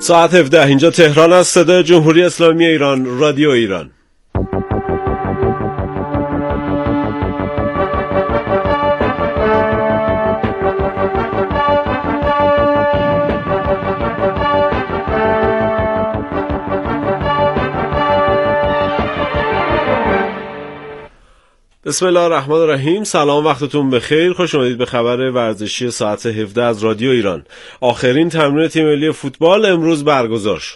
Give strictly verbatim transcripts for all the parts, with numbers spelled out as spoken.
ساعت هفده اینجا تهران است. صدای جمهوری اسلامی ایران، رادیو ایران. بسم الله الرحمن الرحیم. سلام، وقتتون بخیر. خوش اومدید به خبر ورزشی ساعت هفده از رادیو ایران. آخرین تمرین تیم ملی فوتبال امروز برگزار شد.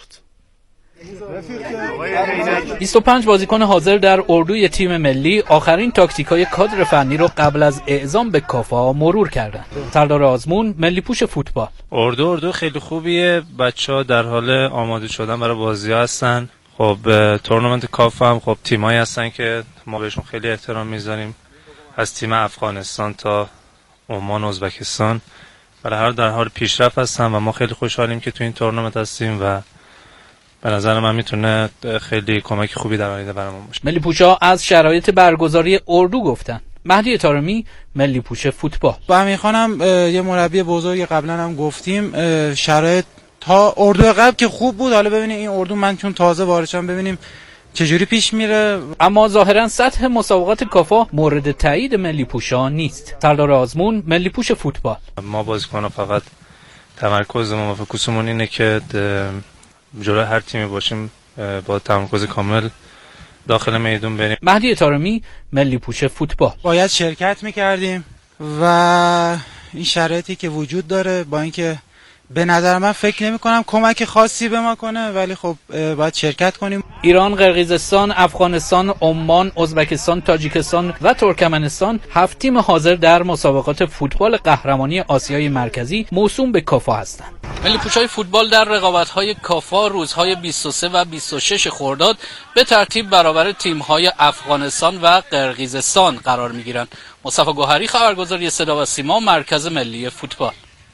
بیست و پنج بازیکن حاضر در اردوی تیم ملی آخرین تاکتیک‌های کادر فنی رو قبل از اعزام به کافا مرور کردند. سردار آزمون، ملی پوش فوتبال: اردو اردو خیلی خوبیه، بچه‌ها در حال آماده شدن برای بازی‌ها هستن. خب تورنمنت کاف هم خب تیمایی هستن که ما بهشون خیلی احترام میذاریم، از تیم افغانستان تا عمان، ازبکستان، برای هر در حال پیشرفت هستن و ما خیلی خوشحالیم که تو این تورنمنت هستیم و به نظر من میتونه خیلی کمک خوبی در آینده برامون باشه. ملی پوشا از شرایط برگزاری اردو گفتن. مهدی طارمی، ملی پوش فوتبال: با همین خانم یه مربی بزرگ، قبلا هم گفتیم شرایط تا اردو قبل که خوب بود، حالا ببینیم این اردو من چون تازه وارد شدم ببینیم چجوری پیش میره. اما ظاهرا سطح مسابقات کافا مورد تایید ملی پوشان نیست. سردار آزمون، ملی پوش فوتبال: ما بازیکن‌ها فقط تمرکزمون و فوکوسمون اینه که جلوی هر تیمی باشیم با تمرکز کامل داخل میدون بریم. مهدی طارمی، ملی پوش فوتبال: باید شرکت میکردیم و این شرایطی که وجود داره با اینکه به نظر من فکر نمی کنم کمک خاصی به ما کنه، ولی خب باید شرکت کنیم. ایران، قرقیزستان، افغانستان، عمان، ازبکستان، تاجیکستان و ترکمنستان هفت تیم حاضر در مسابقات فوتبال قهرمانی آسیای مرکزی موسوم به کافا هستند. ملی پوشای فوتبال در رقابت‌های کافا روزهای بیست و سه و بیست و شش خرداد به ترتیب برابر تیم‌های افغانستان و قرقیزستان قرار می‌گیرند. مصطفی گوهری، خبرگزاری صدا و سیما، مرکز ملی فوتبال.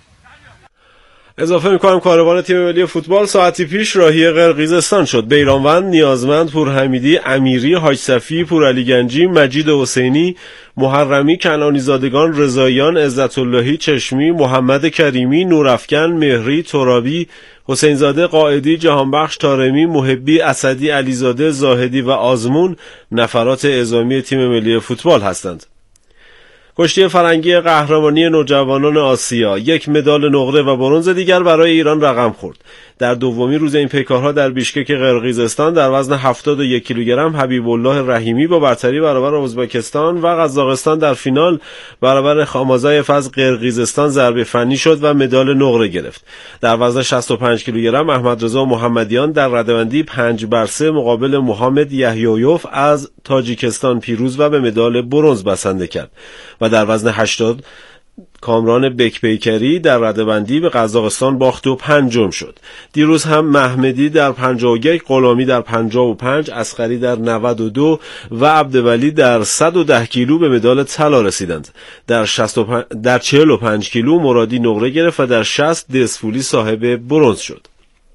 اضافه میکنم کاروان تیم ملی فوتبال ساعتی پیش راهی قرقیزستان شد. بیرانوند، نیازمند، پورحمیدی، امیری، حاج صفی، پورعلی گنجی، مجید حسینی، محرمی، کنعانی زادگان، رضاییان، عزت اللهی چشمی، محمد کریمی، نورافکن، مهری، ترابی، حسین زاده، قائدی، جهانبخش، طارمی، محبی، اسدی، علیزاده، زاهدی و آزمون نفرات اعزامی تیم ملی فوتبال هستند. کشتی فرنگی قهرمانی نوجوانان آسیا، یک مدال نقره و برنز دیگر برای ایران رقم خورد. در دومین روز این پیکارها در بیشکک قرقیزستان در وزن هفتاد و یک کیلوگرم حبیب الله رحیمی با برتری برابر ازبکستان و قزاقستان در فینال برابر خامازایف از قرقیزستان ضربه فنی شد و مدال نقره گرفت. در وزن شصت و پنج کیلوگرم احمد رضا محمدیان در رده‌بندی پنج بر سه مقابل محمد یحیایوف از تاجیکستان پیروز و به مدال برنز بسنده کرد و در وزن هشتاد کامران بکپیکری در رده‌بندی به قزاقستان باخت و پنجم شد. دیروز هم محمدی در پنجاه و یک، غلامی در پنجاه و پنج، اصغری در نود و دو و عبدولی در صد و ده کیلو به مدال طلا رسیدند. در شصت و پنج در چهل و پنج کیلو مرادی نقره گرفت و در شصت دسفولی صاحب برنز شد.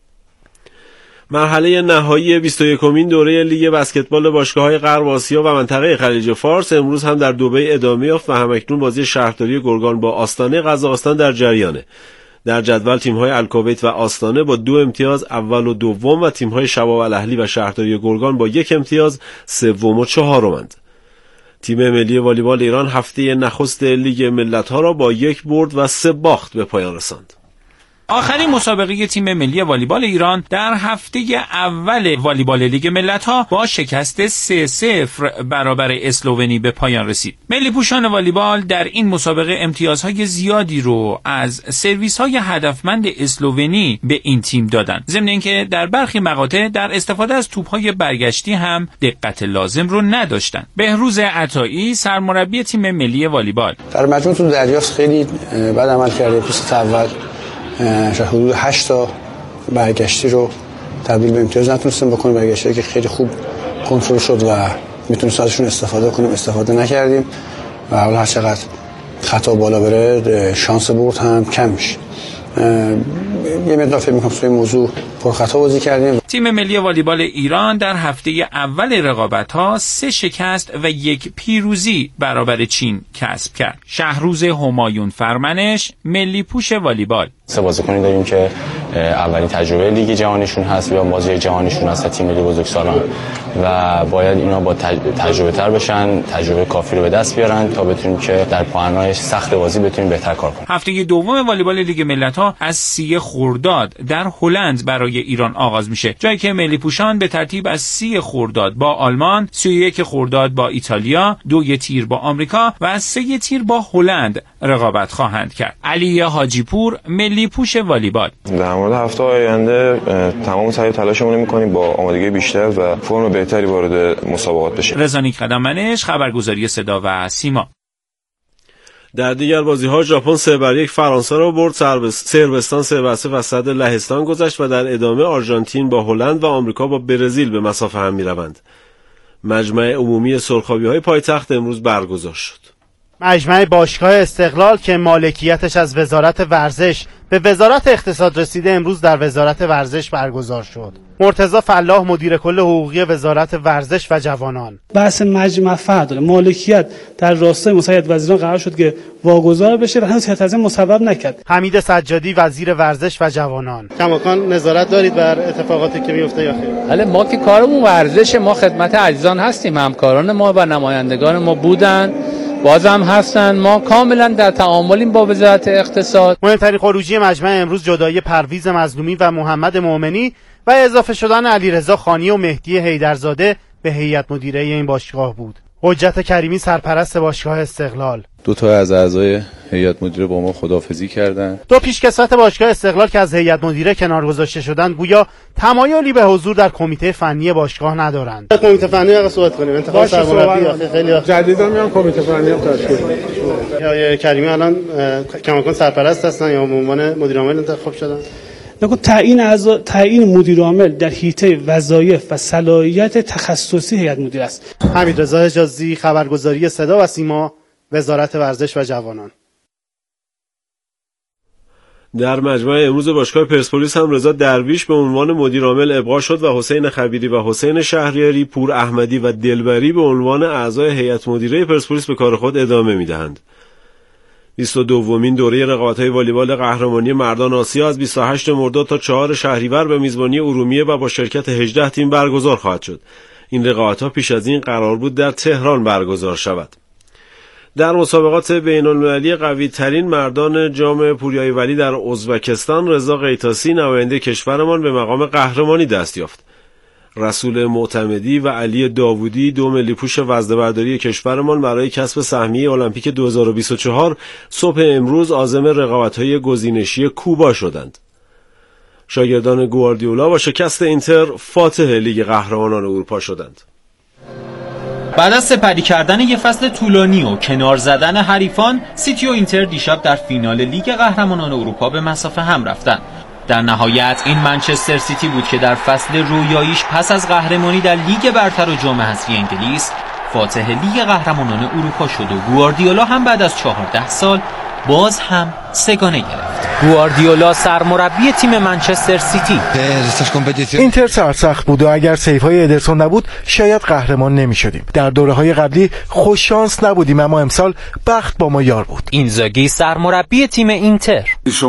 مرحله نهایی بیست و یکمین دوره لیگ بسکتبال باشگاه‌های غرب آسیا و منطقه خلیج فارس امروز هم در دبی ادامه یافت و همکنون بازی شهرداری گرگان با آستانه قزاقستان در جریانه. در جدول تیم‌های الکویت و آستانه با دو امتیاز اول و دوم و تیم‌های شباب الاهلی و شهرداری گرگان با یک امتیاز سوم و چهارمند. تیم ملی والیبال ایران هفته نخست لیگ ملت‌ها را با یک برد و سه باخت به پایان رساند. آخرین مسابقه تیم ملی والیبال ایران در هفته اول والیبال لیگ ملت‌ها با شکست سه صفر برابر اسلوونی به پایان رسید. ملی پوشان والیبال در این مسابقه امتیازهای زیادی رو از سرویس‌های هدفمند اسلوونی به این تیم دادند. ضمن اینکه در برخی مقاطع در استفاده از توپ‌های برگشتی هم دقت لازم رو نداشتند. بهروز عطایی، سرمربی تیم ملی والیبال: در مجموع تو دریافت خیلی بد عمل کرده. پست اول حدود هشت تا برگشتی رو تبدیل به امتیاز نتونستیم بکنیم، برگشتی که خیلی خوب کنترل شد و میتونیم ازشون استفاده کنیم، استفاده نکردیم و حالا هر چقدر خطا بالا بره شانس برد هم کم میشه. یه مقدار فکر می‌کنم توی موضوع پرخطا بازی کردیم. تیم ملی والیبال ایران در هفته اول رقابت‌ها سه شکست و یک پیروزی برابر چین کسب کرد. شهروز همایون فرمنش، ملی پوش والیبال: سه بازیکنی داریم که اولین تجربه لیگ جهانیشون هست یا بازی جهانیشون هست تیم ملی بزرگسالان و باید اینا با تجربه تر بشن، تجربه کافی رو به دست بیارن تا بتونیم که در پایان‌های سخت بازی بتونیم بهتر کار کنیم. هفته دوم والیبال لیگ ملت‌ها از سی خرداد در هلند برای ایران آغاز میشه، جایی که ملی پوشان به ترتیب از سی خرداد با آلمان، سی و یک خرداد با ایتالیا، دو تیر با آمریکا و از سه تیر با هلند رقابت خواهند کرد. علی حاجی پور، ملی پوش والیبال: در مورد هفته آینده تمام سعی و تلاشمون رو می‌کنیم با آمادگی بیشتر و فرم بهتری وارد مسابقات بشیم. رضا قدم‌منش، خبرگزاری صدا و سیما. در دیگر بازی‌ها ژاپن سه بر یک فرانسه را برد، صربستان سه بر صفر از صدر لهستان گذشت و در ادامه آرژانتین با هلند و آمریکا با برزیل به مسافه هم می‌روند. مجمع عمومی سرخابی‌های پایتخت امروز برگزار شد. مجمع باشگاه استقلال که مالکیتش از وزارت ورزش به وزارت اقتصاد رسیده امروز در وزارت ورزش برگزار شد. مرتضی فلاح، مدیر کل حقوقی وزارت ورزش و جوانان: بحث مجمع فرق داره، مالکیت در راستای مساعد وزیران قرار شد که واگذار بشه و هنوز هیئت عظیم مصوب نکرد. حمید سجادی، وزیر ورزش و جوانان: کماکان نظارت دارید بر اتفاقاتی که میفته یا خیر؟ بله، ما که کارمون ورزش، ما خدمت عزیزان هستیم، همکاران ما و نمایندگان ما بودن، بازم هستن، ما کاملا در تعاملیم با وزارت اقتصاد. مهمترین خروجی مجمع امروز جدایی پرویز مظلومی و محمد مومنی و اضافه شدن علیرضا خانی و مهدی حیدرزاده به هیئت مدیره این باشگاه بود. حجت کریمی، سرپرست باشگاه استقلال: دو تا از اعضای هیئت مدیره با ما خداحافظی کردند. دو پیشکسوت باشگاه استقلال که از هیئت مدیره کنار گذاشته شدند گویا تمایلی به حضور در کمیته فنی باشگاه ندارند. کمیته فنی آقا صحبت کنیم. انتخاب سرمربی خیلی جدیدا میان کمیته فنی هم تشکیل میشه. یا کریمی الان کماکان سرپرست هستن یا به عنوان مدیر عامل انتخاب شدن؟ نکن تعیین اعضا تعیین مدیر عامل در حیطه وظایف و صلاحیت تخصصی هیئت مدیره است. حمیدرضا حجازی، خبرگزاری صدا و سیما، وزارت ورزش و جوانان. در مجمع امروز باشگاه پرسپولیس هم رضا درویش به عنوان مدیر عامل ابقا شد و حسین خبیری و حسین شهریاری، پور احمدی و دلبری به عنوان اعضای هیئت مدیره پرسپولیس به کار خود ادامه می‌دهند. بیست و دومین دوره رقابت‌های والیبال قهرمانی مردان آسیا از بیست و هشتم مرداد تا چهارم شهریور به میزبانی ارومیه و با شرکت هجده تیم برگزار خواهد شد. این رقابت‌ها پیش از این قرار بود در تهران برگزار شود. در مسابقات بین‌المللی قوی‌ترین مردان جام پوریای ولی در ازبکستان، رضا قیتاسی نماینده کشورمان به مقام قهرمانی دست یافت. رسول معتمدی و علی داوودی، دو ملی پوش وزنه‌برداری کشورمان، برای کسب سهمیه المپیک دو هزار و بیست و چهار صبح امروز عازم رقابت‌های گزینشی کوبا شدند. شاگردان گواردیولا با شکست اینتر فاتح لیگ قهرمانان اروپا شدند. بعد از سپری کردن یه فصل طولانی و کنار زدن حریفان، سیتی و اینتر دیشب در فینال لیگ قهرمانان اروپا به مسافه هم رفتن. در نهایت این منچستر سیتی بود که در فصل رویاییش پس از قهرمانی در لیگ برتر و جام حذفی انگلیس فاتح لیگ قهرمانان اروپا شد و گواردیولا هم بعد از چهارده سال باز هم سگانه گرفت. گواردیولا سرمربی تیم منچستر سیتی: اینتر سرسخت بود و اگر سیف‌های ادرسون نبود شاید قهرمان نمی‌شدیم. در دوره‌های قبلی خوش شانس نبودیم اما امسال بخت با ما یار بود. اینزاگی سرمربی تیم اینتر: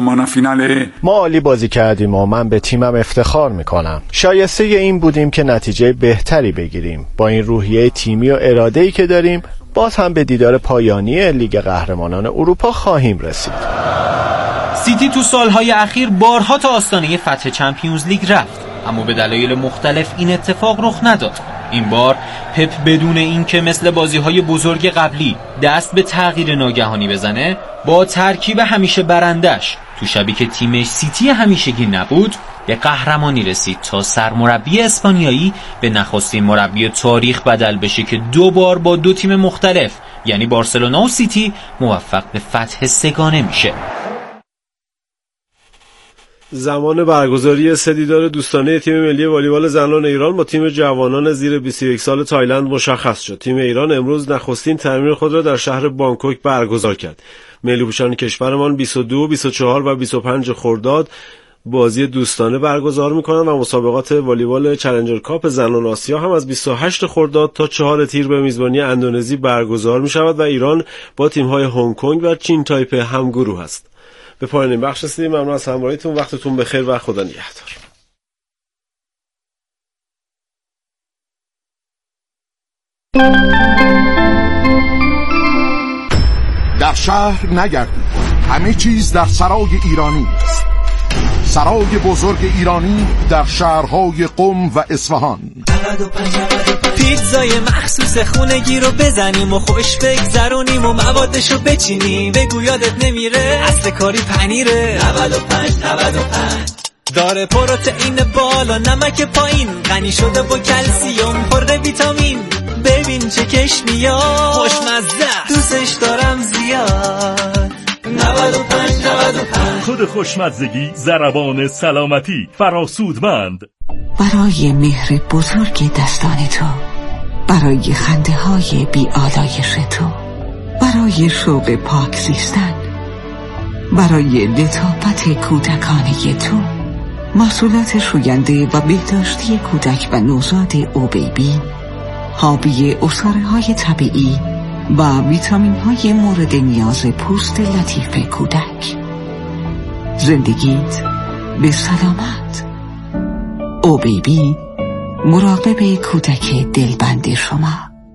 ما عالی بازی کردیم و من به تیمم افتخار می‌کنم. شایسته این بودیم که نتیجه بهتری بگیریم. با این روحیه تیمی و اراده‌ای که داریم باز هم به دیدار پایانی لیگ قهرمانان اروپا خواهیم رسید. سیتی تو سالهای اخیر بارها تا آستانه فتح چمپیونز لیگ رفت، اما به دلایل مختلف این اتفاق رخ نداد. این بار پپ بدون اینکه مثل بازی‌های بزرگ قبلی دست به تغییر ناگهانی بزنه، با ترکیب همیشه برندش تو شبی که تیمش سیتی همیشگی نبود به قهرمانی رسید تا سرمربی اسپانیایی به نخستین مربی تاریخ بدل بشه که دو بار با دو تیم مختلف یعنی بارسلونا و سیتی موفق به فتح سگانه میشه. زمان برگزاری سه دیدار دوستانه تیم ملی والیبال زنان ایران با تیم جوانان زیر بیست و یک سال تایلند مشخص شد. تیم ایران امروز نخستین تمرین خود را در شهر بانکوک برگزار کرد. ملی پوشان کشورمان بیست و دو، بیست و چهار و بیست و پنج خرداد بازی دوستانه برگزار می‌کنند و مسابقات والیبال چالنجر کاپ زنان آسیا هم از بیست و هشت خرداد تا چهار تیر به میزبانی اندونزی برگزار می‌شود و ایران با تیم‌های هنگ کنگ و چین تایپه همگروه است. به پایان این بخش رسیدیم. ممنون از همراهیتون، وقتتون بخیر و خدا نگهدار. در شهر نگردید، همه چیز در سرای ایرانی است. سرای بزرگ ایرانی در شهرهای قم و اصفهان. پیتزای مخصوص خونگی رو بزنیم و خوش بگذرونیم و موادشو بچینیم، بگو یادت نمیره اصل کاری پنیره. نود و پنج نود و پنج داره پروتئین بالا، نمک پایین، غنی شده با کلسیوم، پر ویتامین. ببین چه کش میاد، خوشمزه، دوستش دارم زیاد. نود و پنج نود و پنج خود خوشمزگی، ضربان سلامتی، فراسودمند. برای مهر بزرگ دستان تو، برای خنده های بی آلایش تو، برای شوق پاک زیستن، برای لطافت کودکانه تو، محصولات شوینده و بهداشتی کودک و نوزاد او بیبی، حاوی عصاره های طبیعی و ویتامین های مورد نیاز پوست لطیف کودک. زندگیت به سلامت. او بیبی، مراقب کودک دلبند شما.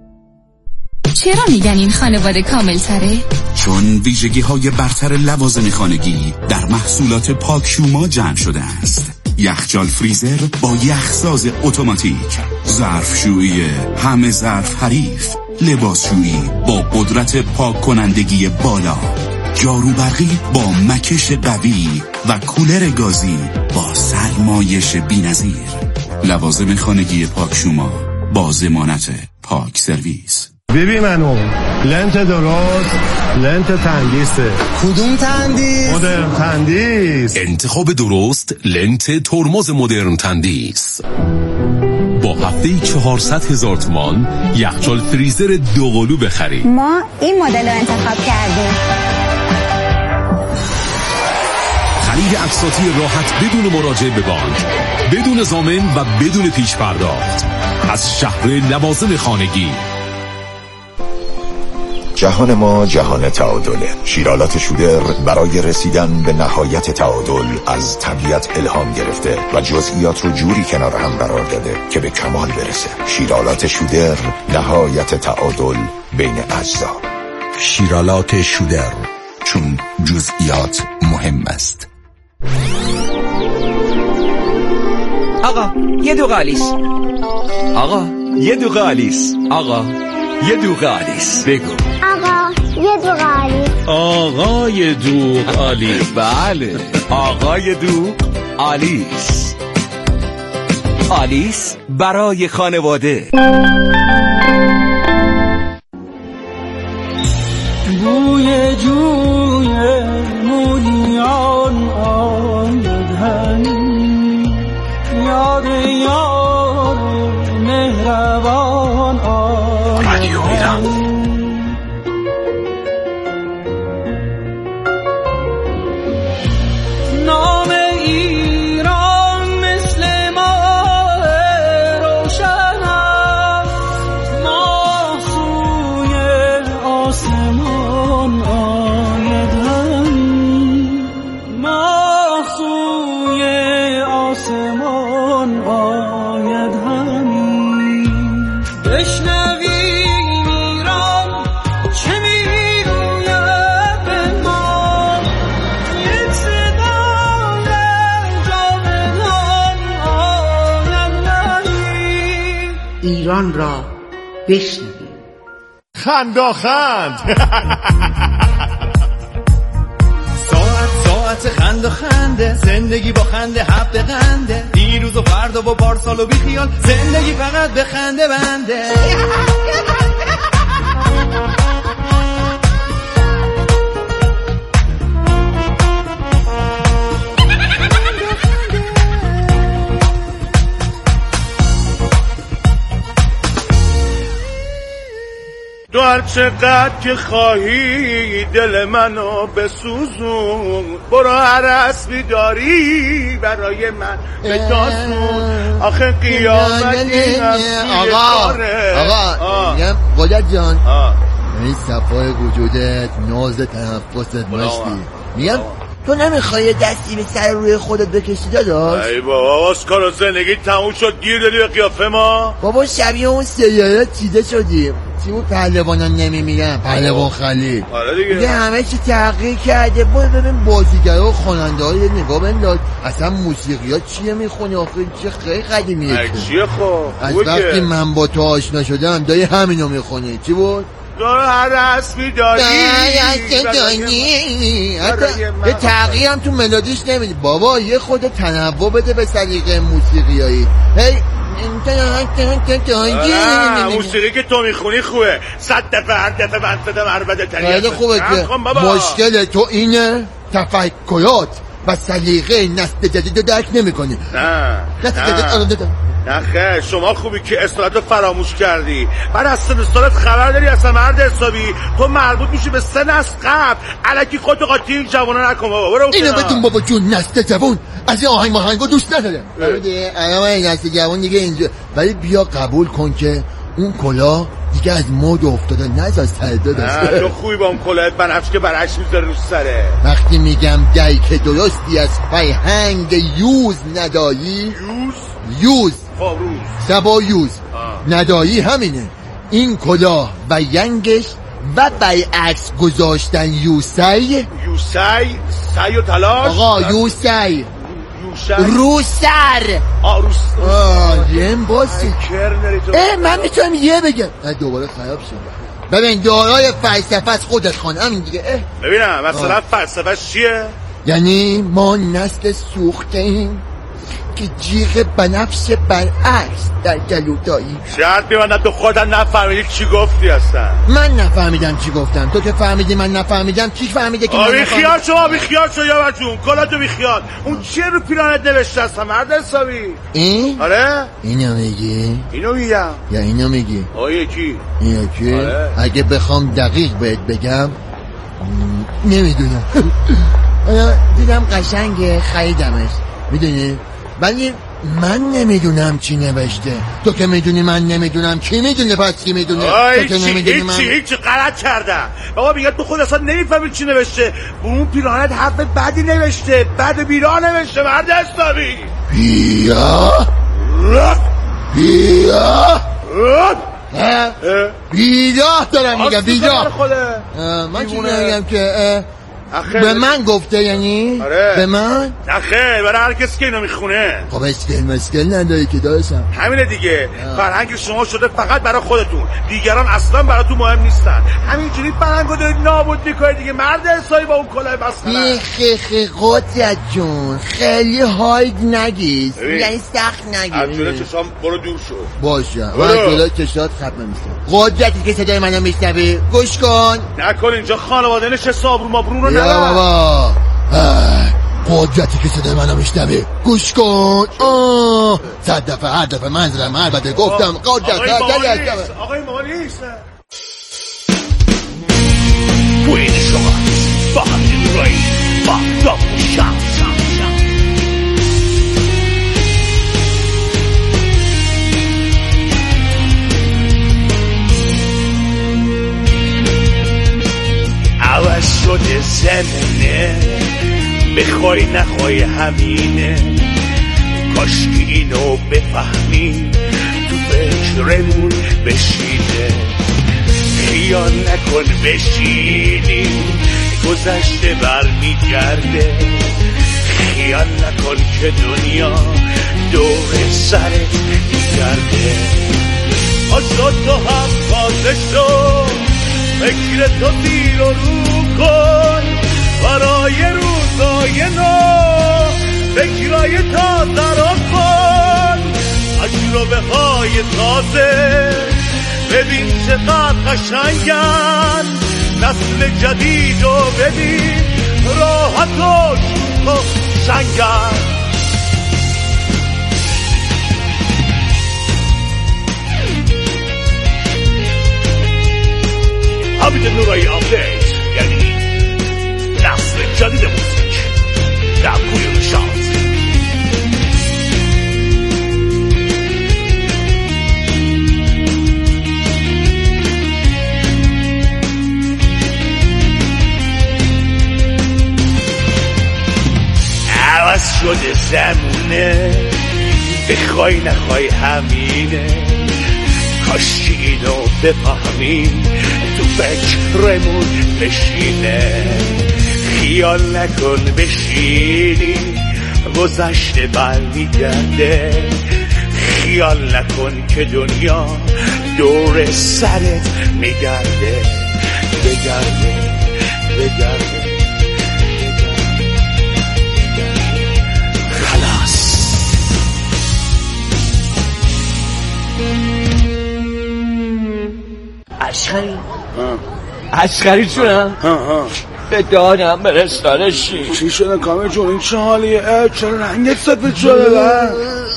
چرا میگن این خانواده کامل تره؟ چون ویژگی های برتر لوازم خانگی در محصولات پاکشوما جمع شده است. یخچال فریزر با یخساز اتوماتیک، ظرفشویی همه ظرف حریف، لباسشویی با قدرت پاک کنندگی بالا، جارو برقی با مکش قوی و کولر گازی با سرمایش بی‌نظیر. لوازم خانگی پاکشوما با ضمانت پاک سرویس. بیبی منو لنت درست، لنت تندیسه. کدوم تندیس؟ مدرن تندیس. انتخاب درست لنت ترمز مدرن تندیس. با هفته چهارصد هزار تومان یخچال فریزر دوقلو بخرید. ما این مدل رو انتخاب کردیم. خرید اقساطی راحت بدون مراجعه به بانک، بدون ضامن و بدون پیش پرداخت از شهر لوازم خانگی. جهان ما جهان تعادله. شیرالات شودر برای رسیدن به نهایت تعادل از طبیعت الهام گرفته و جزئیات رو جوری کنار هم قرار داده که به کمال برسه. شیرالات شودر، نهایت تعادل بین اجزا. شیرالات شودر، چون جزئیات مهم است. آقا یه دو غالیس. آقا یه دو غالیس. آقا یه دوغ آلیس. بگو آقا یه دوغ آلیس. آقای دوغ آلیس. بله آقای دوغ آلیس. آلیس برای خانواده. بوی جوی مولیان آمد همی، یاد یار مهربان آمد. رادیو ایران. نام ایران مثل ماه روشن است، ما سوی آسمان آید همی، ما سوی آسمان آید همی. بشنوی ایران چه میگوید به ما، یک صدای جاودان آید همی. ایران را بشنوی. خنداخند. ساعت ساعت خند و خنده، زندگی با خنده حب خنده، دیروز و فردا با پارسال و بیخیال، زندگی فقط به خنده بنده. تو هر چقدر که خواهی دل منو بسوزون، برو هر اسبی داری برای من بتازون. آخه قیامتی آقا آقا میگم قدرت جان، این صفای وجودت، ناز تنفست مشتی، میگم تو نمیخوای دستی به سر روی خودت بکشی داداش؟ ای بابا اسکار و زندگی تموم شد گیر دادی به قیافه ما. بابا شبیه اون سیاره چیده شدیم. چی بود پهلوانان نمیمیرن؟ پهلوان خلیل. آره دیگه. دیگه همه چی تغییر کرده. برو ببین بازیگرا و خواننده‌ها یه نگاه بنداز. اصلا موسیقی‌ها چیه میخونی آخه چه خیلی قدیمیه. چیه خب؟ از وقتی من با تو آشنا شدم دایی همینو میخونی. چی بود؟ داره هر رسمی داری یه تغییر هم تو ملودیش نمیدی. بابا یه خود تنوع بده به سلیقه موسیقیایی. هی موسیقی که تو میخونی خوبه. صد دفعه هر دفعه منفده مربده تریه خیلی خوبه که مشکل تو اینه تفکرات و سلیقه نسل جدید رو درک نمی کنی. نه نه نه خیر شما خوبی که اصالت رو فراموش کردی. بعد از سن سالت خبر داری اصلا مرد حسابی تو مربوط میشی به سن از قبل. الکی خودتو قاطی این جوانا نکن بابا. برو اینو بدون بابا جون نسل جوان از این آهنگ ماهنگو دوست نداره. ببین الان نسل جوان دیگه اینجا ولی بیا قبول کن که اون کلا دیگه از مود افتاده. نذار سر داداش. تو خوبی با اون کلاه بنفش که برعکس میذاره رو سره. وقتی میگم دی که درستی از فرهنگ یوز ندایی یوز یوز فاروز سبا یوز ندایی همینه. این کلاه و ینگش و برعکس گذاشتن یوسی یوسی سی و تلاش. آقا یوسی روسر آ روس آه یم باسی اه من میتونم یه بگم دوباره خراب شد. ببین دارای فلسفه از خودت خان همین دیگه. اه ببینم مثلا فلسفه چیه؟ یعنی ما نسل سوخته ایم که جیغ بنفش برعکس در گلودایی. شرط میبندم تو خودت نفهمیدی چی گفتی هستن. من نفهمیدم چی گفتم. تو که فهمیدی من نفهمیدم. کی فهمیده که من نفهمیدم؟ بیخیال شما بیخیال شو یا بجون کلا تو بیخیال. اون چیه رو پیرانت نوشته هستن مرد حسابی؟ این؟ آره اینو میگی؟ اینو میگم یا اینو میگی؟ آه یکی این یکی؟ آره. اگه بخوام دقیق بهت بگم نمیدونم. دیدم قشنگه خریدمش میدونی ولی من نمیدونم چی نوشته. تو که میدونی من نمیدونم کی میدونه پس کی میدونه. تو که نمیدونی من هیچی هیچی غلط کردم. بابا میگه تو خود اصلا نمیفهمی چی نوشته. اون پیرانت حرف بدی نوشته. بد بیرا نوشته مرد حسابی. بیا بیا بیداه دارم میگم بیداه. من چی نمیگم که به من گفته یعنی؟ آره. به من؟ نخیر برای هر کسی که اینو میخونه. خب اسکل مسکل نداری که داشتم. همینه دیگه. فرهنگ شما شده فقط برای خودتون. دیگران اصلا براتون مهم نیستن. همینجوری فرهنگو دارید نابود میکنید دیگه. مرد حسابی با اون کلاه بسنه. خیلی قدرت جون خیلی هاید نگیز یعنی سخت نگیز. از جلو چشام برو دور شو. باشه من جلو چشات ختم میستم. قدرتی که صدای منو میشنوی گوش کن. نکن اینجا خانواده نشسته آبرو مابرو رو یا بابا قدرتی که صدای منو میشنوی گوش کن. آه صد دفعه هر دفعه منظرم هر بده گفتم قدرت آقای مالیست. توی شما با همین رای با دابو شم عوض شده زمونه بخوای نخوای همینه. کاش که اینو بفهمی تو فکرمون بشینه. خیال نکن بشینی گذشته بر میگرده. خیال نکن که دنیا دور سرت میگرده. آزاد تو هم تازه شو فکر تو دیر و رو کن برای روزای نو. فکرای تازه رو کن تجربه های تازه. ببین چقدر قشنگن نسل جدید رو ببین راحت و شوق و شنگن. حمید نورایی آپدیت یعنی نسل جدید موسیقی در کوی نشاط. شده زمونه، بخوای نخوای همینه. کاش اینو بفهمیم تو فکرمون بشینه. خیال نکن بشینی گذشته برمیگرده. خیال نکن که دنیا دور سرت میگرده. بگرده بگرده خلاص. عشقری عشقری چونم به دادم برستانشی. چی شده کامل جون؟ این چه حالیه؟ چرا رنگت سفید شده بر؟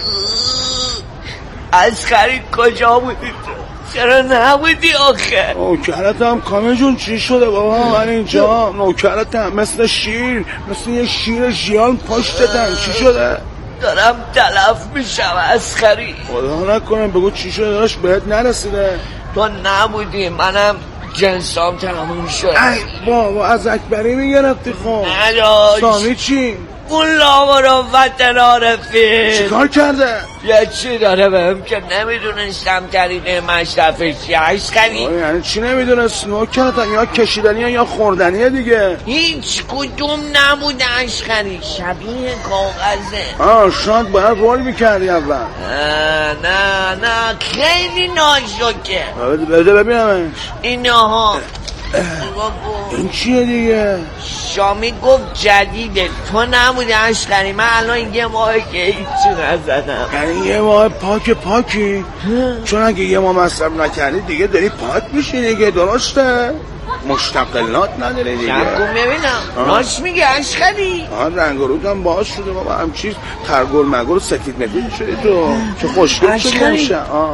عشقری کجا بودی تو؟ چرا نبودی آخه؟ نوکرتم کامل جون چی شده بابا؟ من اینجا نوکرتم مثل شیر، مثل یه شیر ژیان پشتتم. چی شده؟ دارم تلف میشم عشقری. خدا نکنم بگو چی شده داشت بهت نرسیده؟ تو نبودی منم جنسام تموم شد. ای بابا از اکبری میگرفتی خب. نداشت. سامی چی؟ اون لاورا وطن عارفی چی کار کرده؟ یه چی داره بهم که نمیدونستم طریقه مصرفش چیه. عشقری یعنی چی نمیدونست؟ نوکرتم یا کشیدنیه یا خوردنیه دیگه. هیچ کدوم نبوده عشقری، شبیه کاغذه. آه شاید باید رول میکردی اول. نه نه نه خیلی نازکه. بده ببینمش. اینها این چیه دیگه؟ شامی گفت جدیده. تو نبودی عشقری. من الان یه ماهه که هیچی نزدم. یعنی یه ماه پاک پاکی؟ چون اگه یه ماه مصرف نکردی دیگه داری پاک میشی دیگه. درسته؟ مشتقلات نداره دیگه. نکن ببینم راست میگه عشقری. آه رنگ روت هم باز شده بابا. هم چیز ترگل مگل سفید مفید شده تو که خوشگل شده میشه.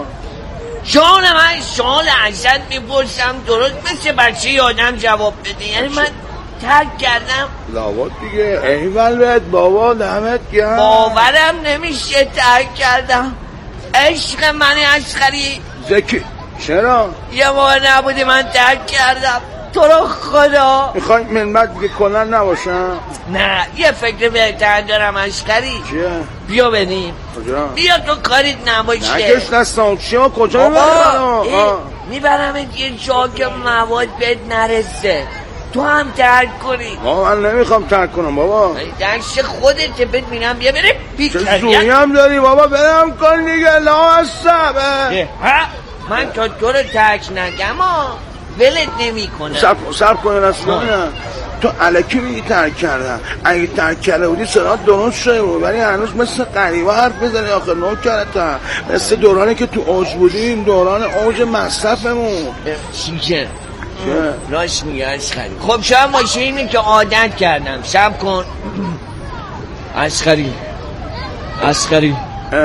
شال من شال ازت میپرسم درست مثل بچه یادم جواب بده. یعنی من ترک کردم؟ لاوات دیگه. ایول بهت بابا دمت گرم. باورم نمیشه ترک کردم. عشق من عشقری. زکی چرا؟ یه ماه نبودی من ترک کردم. تو رو خدا میخوای منبت دیگه کنن نباشم؟ نه یه فکر بهتر دارم عشقری. چیه؟ بیا بریم. کجا؟ بیا تو کاریت نباشه. نکش دستم. چیه کجا میبرم؟ میبرم یه جا که مواد بهت نرسه تو هم ترک کنی. بابا من نمیخوام ترک کنم بابا. دست خودت بهت میرم. بیا بریم چه زوری هم داری بابا؟ برم کن دیگه. لا هستم. من تا تو رو ترک نگم ولت نمی کنم. سب سب کنه رسول تو علکی میگی ترک کردم. اگه ترک کرده بودی صدا درست شده بود. ولی هنوز مثل غریبه حرف بزنی آخر. نو کردم مثل دورانی که تو اوج بودیم، دوران اوج مصرفمون. چیه؟ راست میگه عشقری. خب شاید باشه اینه که عادت کردم. سب کن عشقری. عشقری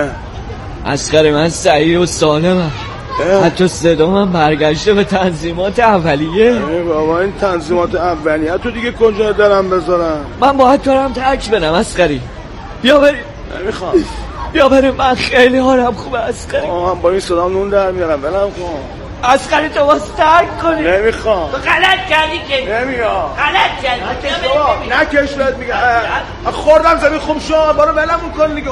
عشقری من صحیح و سالمم. حتی صدا من برگشته به تنظیمات اولیه. بابا این تنظیمات اولیه تو دیگه کجا دارم بذارم؟ من باید تو رو هم ترک بدم عسکری. بیا بریم. نمیخوام. بیا بریم من خیلی حالم خوبه عسکری. آه هم با این صدا نون در میارم. بلم کن عسکری تو واسه ترک کنی. نمیخوام. تو غلط کردی که. نمیام. غلط کردی. نکش بهت میگه. خوردم زمین خوب شد. برو بلم کن دیگه.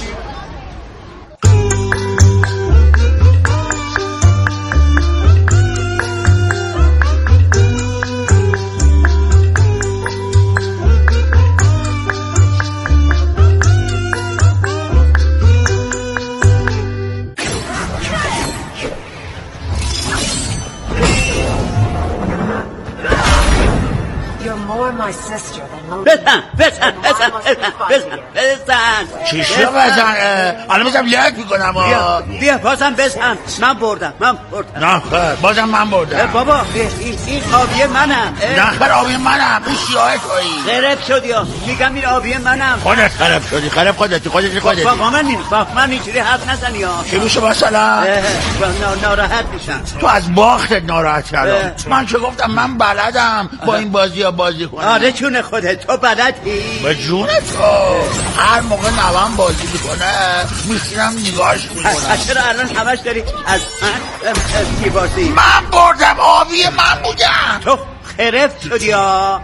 بزن بزن بزن بزن بزن چیشو بزن. الان بزن لیک میکنم. بیا بیا بازم بزن. من بردم من بردم. نه خیر بازم من بردم. بابا این این آبی منم. نه خیر آبی منم. این شیاه تویی. خرب شدی ها. میگم این آبی منم. خودت خرب شدی. خرب خودتی خودتی خودتی. با من این با من اینجوری حرف نزنی ها. چی میشه مثلا؟ ناراحت میشم. تو از باختت ناراحت کردم. من که گفتم من بلدم با این بازی ها بازی کنم. آره جون خودت تو بلدی؟ به جون تو. هر موقع نوام بازی میکنه میشینم نگاهش میکنم. چرا الان همش داری از من میبازی؟ من بردم. آبی من بودم. تو خرفت شدی ها.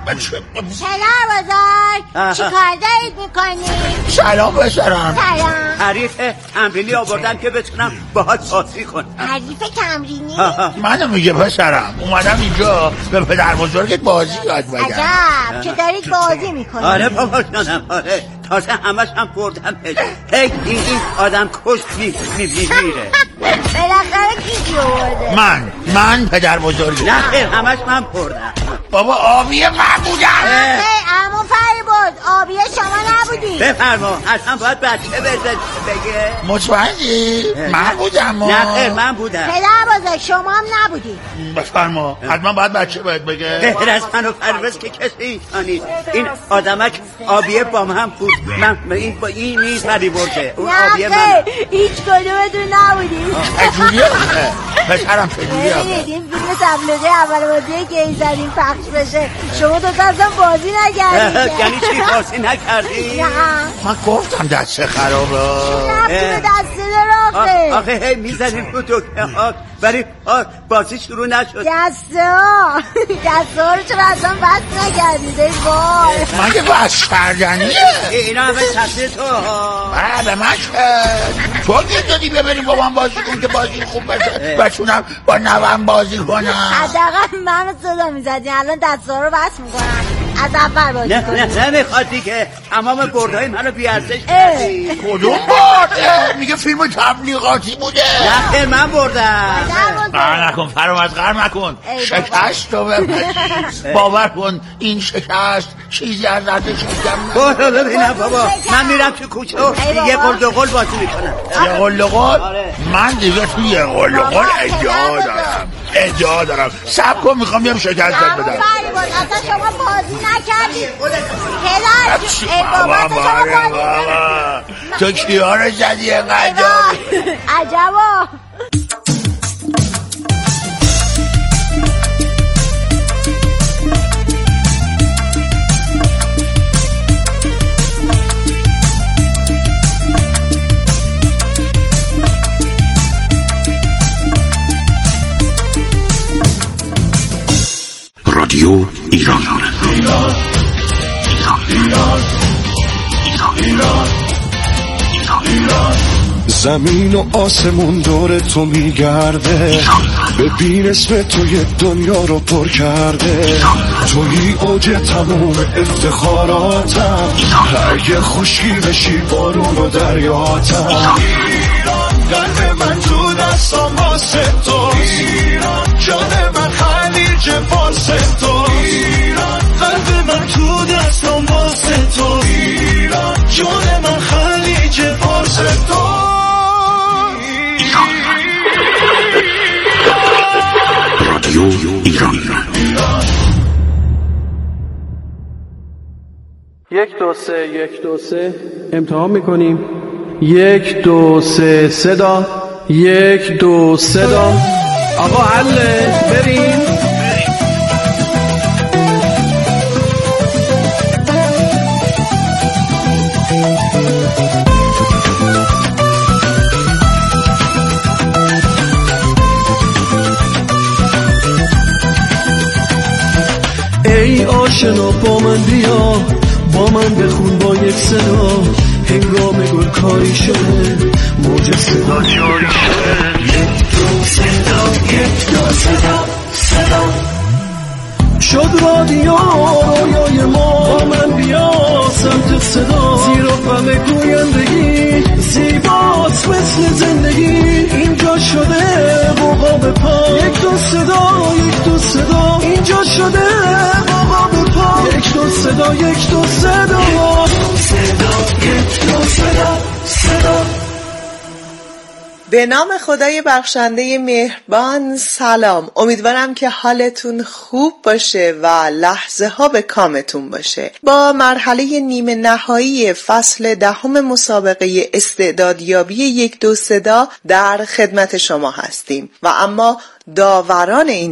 چرا بازار چی کار دارید میکنی؟ سلام بسرم. سلام. حریف تمرینی آوردم که بتونم باهات بازی کنم. حریف تمرینی؟ منو میگه پسرم اومدم اینجا به پدر بزرگت بازی یاد بدم. عجب که دارید بازی میکنید. آره بابا جانم آره تازه همش هم بردم هی این این آدم کش می می میره. بالاخره کی جو آورده؟ من من پدر بزرگ. نه خیر همش من بردم. بابا آبی من بودم. عمو فریبرز آبی شما نبودی. بفرما اصلا باید بچه بگه. مطمئنی؟ من بودم. نه خیر من بودم. پدر بزرگ شما هم نبودی. بفرما حتما باید بچه باید بگه. غیر از من و فریبرز که کسی نیست. این آدمک آبیه با من بود. من این با این نیست فریبرزه. اون آبیه من. نه خیر هیچ کدومتون نبودی. چجوریه پسرم چجوریه؟ این فیلم تبلیغی اول بازی که این زدیم پخش بشه شما دو تا اصلا بازی نکردید. یعنی چی بازی نکردی؟ نه من گفتم دست خرابه. نه دست دراخه. آخه هی میزنیم تو دکمه ها ولی بازی شروع نشد. دسته ها دسته ها رو چرا اصلا بس نکردید ای وای. مگه بس کردنیه؟ اینا همه تصدیل تو ها. نه به من شد تو گیر دادی ببریم با من بازی کن که بازی خوب بشه بچونم با نوام بازی کنم. حداقل منو صدا میزدی الان دسته ها رو بس میکنم از اول بازی نه کنم. نه نمیخواد دیگه تمام بردهای منو بیارزش کردی. کدوم برد؟ میگه فیلم تبلیغاتی بوده. نه خیر من بردم. قهر نکن فرامز قهر نکن شکست تو بپذیر. باور کن این شکست چیزی از ازش میگم. برو ببینم بابا من میرم تو کوچه یه قل دو قل بازی میکنم. یه قل دو قل؟ من دیگه تو یه قل دو قل ادعا دارم ادعا دارم سب کن میخوام بیام شکست بدم. اصلا شما بازی نکردید پدر بابا باره بابا تو کیا رو زدی اینقدر؟ عجبا. رادیو ایران ایران ایران ایران ایران زمین و آسمون دور تو میگرده ببین اسم تو یه دنیا رو پر کرده توی اوج تموم افتخاراتم اگه خشکی بشی بارون و دریاتم قلب من تو دستام واسه تو جان من خلیج واسه تو قلب من تو دستام واسه تو جان من خلیج واسه تو. رادیو ایران یک دو سه یک دو سه امتحان میکنیم. یک دو سه صدا یک دو صدا. آقا حله بریم. ای آشنا با من بیا با من بخون با یک صدا هنگام گل کاری شده موج صدا جاری شده. یک دو صدا یک دو صدا صدا شد رادیو رویای ما با من بیا سمت صدا زیرا غم گویندگی زیباست مثل زندگی اینجا شده بابا به پا. یک دو صدا یک دو صدا اینجا شده بابا به پا. یک دو صدا یک دو صدا صدا یک دو صدا صدا. به نام خدای بخشنده مهربان سلام. امیدوارم که حالتون خوب باشه و لحظه ها به کامتون باشه. با مرحله نیمه نهایی فصل دهم مسابقه استعدادیابی یک دو صدا در خدمت شما هستیم و اما داوران این